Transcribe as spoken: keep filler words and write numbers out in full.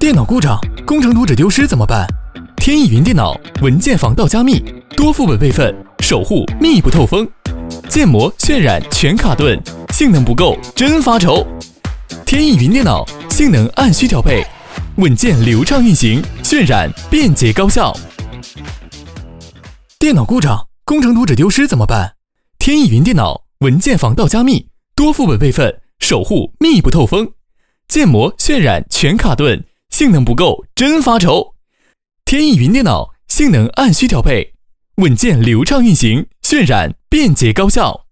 电脑故障，工程图纸丢失怎么办？天翼云电脑文件防盗加密，多副本备份，守护密不透风。建模渲染全卡顿，性能不够真发愁。天翼云电脑性能按需调配，稳健流畅运行，渲染便捷高效。电脑故障，工程图纸丢失怎么办？天翼云电脑文件防盗加密，多副本备份，守护密不透风。建模渲染全卡顿，性能不够真发愁。天翼云电脑性能按需调配，稳健流畅运行，渲染便捷高效。